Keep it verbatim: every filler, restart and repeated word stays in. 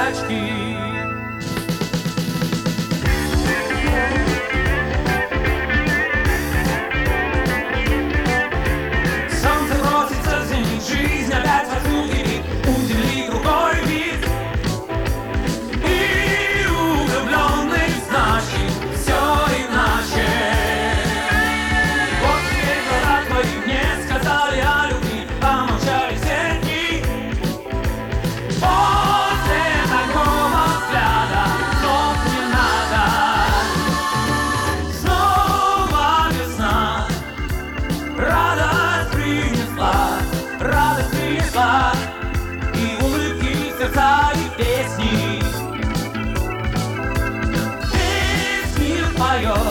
горячки. Солнце бросится в зенит, жизнь опять вокруг кипит, удивли другой вид. И у влюбленных значит все иначе. Вот теперь глаза твои мне сказали о любви, помолчали все дни. После такого взгляда слов не надо. Снова весна, радость принесла, радость принесла, и улыбки, сердца, и песни. Весь мир поет.